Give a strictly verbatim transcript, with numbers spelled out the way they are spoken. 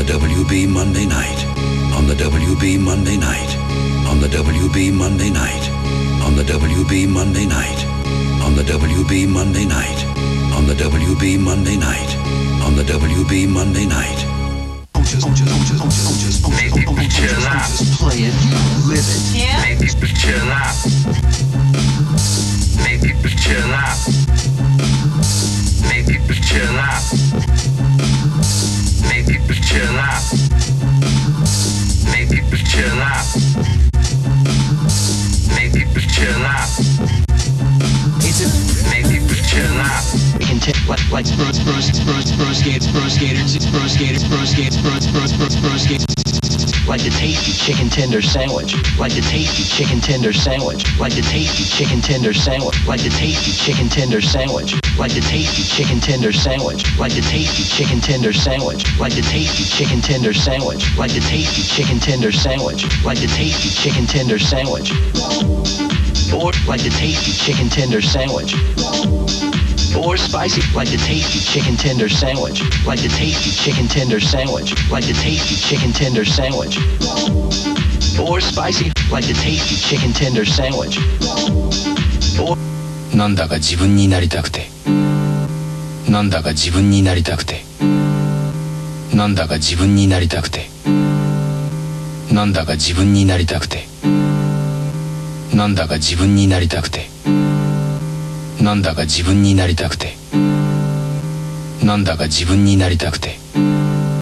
W B Monday night, on the W B Monday night, on the W B Monday night, on the W B Monday night, on the W B Monday night, on the W B Monday night, on the W B Monday night. Make people chill out. Play it, live it. Yeah. Make people chill out. Make people chill out. Make people chill out. Make people chill out. Make people chill out. Make people chill out. It's a Make people chill out. we can take like like Spurs, Spurs, Spurs, Spurs skaters, Spurs skaters, Spurs skaters, Spurs skaters, Spurs, Spurs, Spurs, Spurs skaters. Like the tasty chicken tender sandwich. Like the tasty chicken tender sandwich. Like the tasty chicken tender sandwich. Like the tasty chicken tender sandwich. Like the tasty chicken tender sandwich. Like the tasty chicken tender sandwich. Like the tasty chicken tender sandwich. Like the tasty chicken tender sandwich. Like the tasty chicken tender sandwich. Or like the tasty chicken tender sandwich. Or spicy, like the tasty chicken tender sandwich. Like the tasty chicken tender sandwich. Like the tasty chicken tender sandwich. Or spicy, like the tasty chicken tender sandwich. Or なんだか自分になりたくて、なんだか自分になりたくて、なんだか自分になりたくて、なんだか自分になりたくて、なんだか自分になりたくて、なんだか自分になりたくて、なんだか自分になりたくて。